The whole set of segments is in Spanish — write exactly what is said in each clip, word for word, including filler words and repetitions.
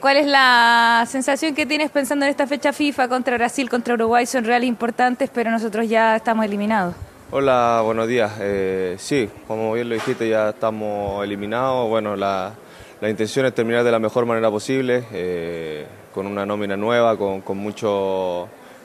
¿Cuál es la sensación que tienes pensando en esta fecha FIFA contra Brasil, contra Uruguay? Son reales importantes, pero nosotros ya estamos eliminados. Hola, buenos días. Eh, sí, como bien lo dijiste, ya estamos eliminados. Bueno, la, la intención es terminar de la mejor manera posible, eh, con una nómina nueva, con, con mucho,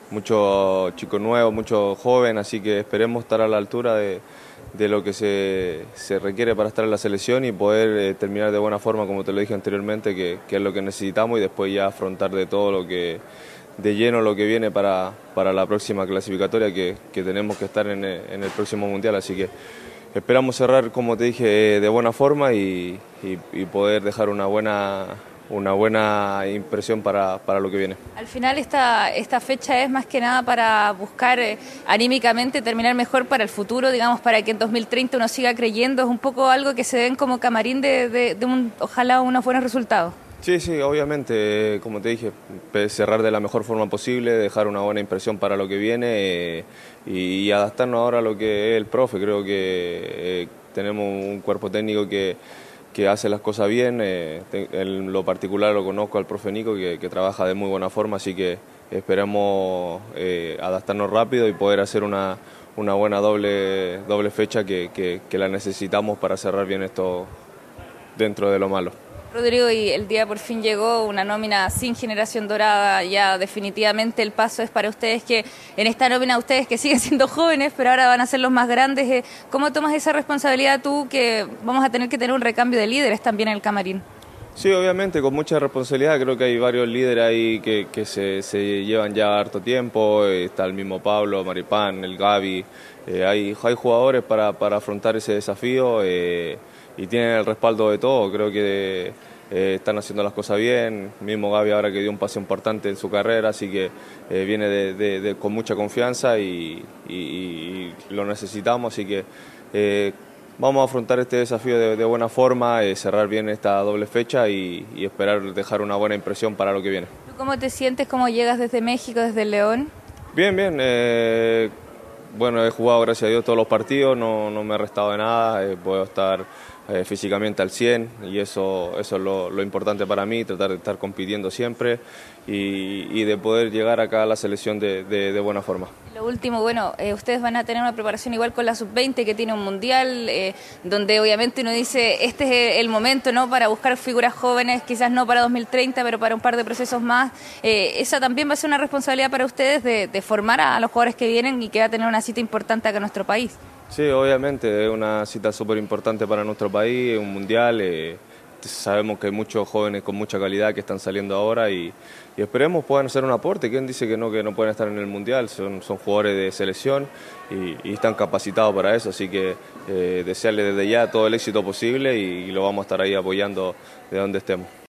mucho chico nuevo, mucho joven, así que esperemos estar a la altura de, de lo que se, se requiere para estar en la selección y poder eh, terminar de buena forma, como te lo dije anteriormente, que, que es lo que necesitamos, y después ya afrontar de todo lo que de lleno lo que viene para, para la próxima clasificatoria, que, que tenemos que estar en el, en el próximo Mundial, así que esperamos cerrar, como te dije, de buena forma y, y, y poder dejar una buena, una buena impresión para, para lo que viene. Al final esta, esta fecha es más que nada para buscar eh, anímicamente terminar mejor para el futuro, digamos, para que en dos mil treinta uno siga creyendo. Es un poco algo que se ven como camarín de, de, de un, ojalá unos buenos resultados. Sí, sí, obviamente, como te dije, cerrar de la mejor forma posible, dejar una buena impresión para lo que viene eh, y, y adaptarnos ahora a lo que es el profe. Creo que eh, tenemos un cuerpo técnico que, que hace las cosas bien, eh, en lo particular lo conozco al profe Nico, que, que trabaja de muy buena forma, así que esperamos eh, adaptarnos rápido y poder hacer una, una buena doble, doble fecha que, que, que la necesitamos para cerrar bien esto dentro de lo malo. Rodrigo, y el día por fin llegó, una nómina sin generación dorada, ya definitivamente el paso es para ustedes, que en esta nómina ustedes que siguen siendo jóvenes, pero ahora van a ser los más grandes. ¿Cómo tomas esa responsabilidad tú, que vamos a tener que tener un recambio de líderes también en el camarín? Sí, obviamente, con mucha responsabilidad. Creo que hay varios líderes ahí que, que se, se llevan ya harto tiempo. Está el mismo Pablo, Maripán, el Gaby. Eh, hay, hay jugadores para, para afrontar ese desafío eh, y tienen el respaldo de todo. Creo que eh, están haciendo las cosas bien. El mismo Gaby ahora que dio un paso importante en su carrera, así que eh, viene de, de, de, con mucha confianza y, y, y lo necesitamos. Así que eh, vamos a afrontar este desafío de, de buena forma, eh, cerrar bien esta doble fecha y, y esperar dejar una buena impresión para lo que viene. ¿Tú cómo te sientes? ¿Cómo llegas desde México, desde León? Bien, bien. Eh, bueno, he jugado, gracias a Dios, todos los partidos, no, no me he restado de nada, eh, puedo estar eh, físicamente al cien y eso, eso es lo, lo importante para mí, tratar de estar compitiendo siempre y, y de poder llegar acá a la selección de, de, de buena forma. Lo último, bueno, eh, ustedes van a tener una preparación igual con la sub veinte, que tiene un mundial, eh, donde obviamente uno dice, este es el momento, ¿no?, para buscar figuras jóvenes, quizás no para dos mil treinta, pero para un par de procesos más. Eh, esa también va a ser una responsabilidad para ustedes de, de formar a los jugadores que vienen y que va a tener una cita importante acá en nuestro país. Sí, obviamente, es una cita súper importante para nuestro país, un mundial. Eh, sabemos que hay muchos jóvenes con mucha calidad que están saliendo ahora y, y esperemos puedan hacer un aporte. ¿Quién dice que no, que no pueden estar en el mundial? Son, son jugadores de selección y, y están capacitados para eso, así que eh, desearles desde ya todo el éxito posible y, y lo vamos a estar ahí apoyando de donde estemos.